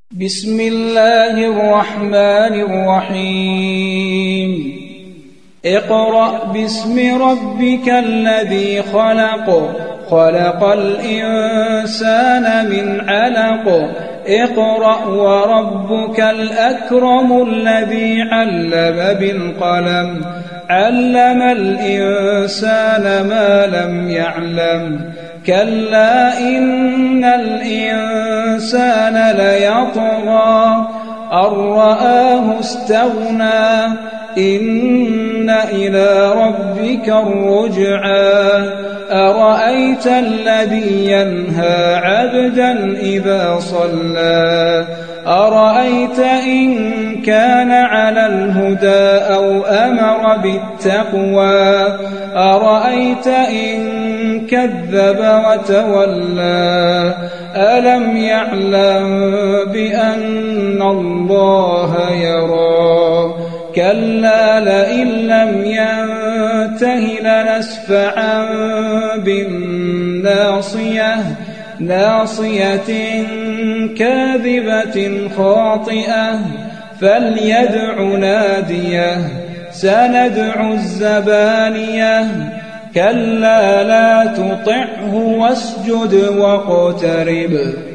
بسم الله الرحمن الرحيم اقرأ باسم ربك الذي خلق خلق الإنسان من علق اقرأ وربك الأكرم الذي علم بالقلم علم الإنسان ما لم يعلم كلا إن الإنسان ليطغى أن رآه استغنى إن إلى ربك الرجعى أرأيت الذي ينهى عبدا إذا صلى أرأيت إن كان على الهدى أو أمر بالتقوى أرأيت إن كذب وتولى ألم يعلم بأن الله يرى كلا لئن لم ينته لنسفعا بالناصية ناصية كاذبة خاطئة فليدع ناديه سندع الزبانية كلا لا تطعه واسجد واقترب